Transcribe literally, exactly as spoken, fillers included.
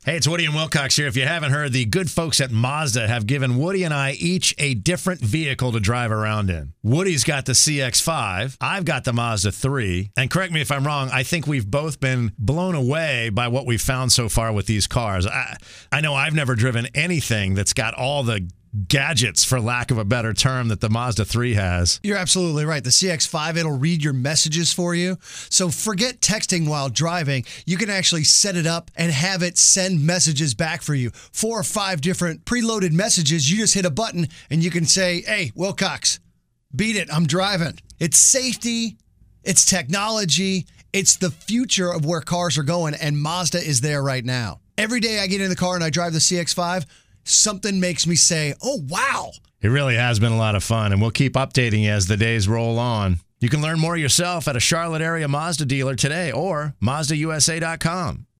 Hey, it's Woody and Wilcox here. If you haven't heard, the good folks at Mazda have given Woody and I each a different vehicle to drive around in. Woody's got the C X five. I've got the Mazda three. And correct me if I'm wrong, I think we've both been blown away by what we've found so far with these cars. I, I know I've never driven anything that's got all the gadgets, for lack of a better term, that the Mazda three has. You're absolutely right. The C X five, it'll read your messages for you. So forget texting while driving. You can actually set it up and have it send messages back for you. Four or five different preloaded messages. You just hit a button and you can say, hey, Wilcox, beat it. I'm driving. It's safety. It's technology. It's the future of where cars are going, and Mazda is there right now. Every day I get in the car and I drive the C X five, something makes me say, oh, wow. It really has been a lot of fun, and we'll keep updating you as the days roll on. You can learn more yourself at a Charlotte area Mazda dealer today or Mazda U S A dot com.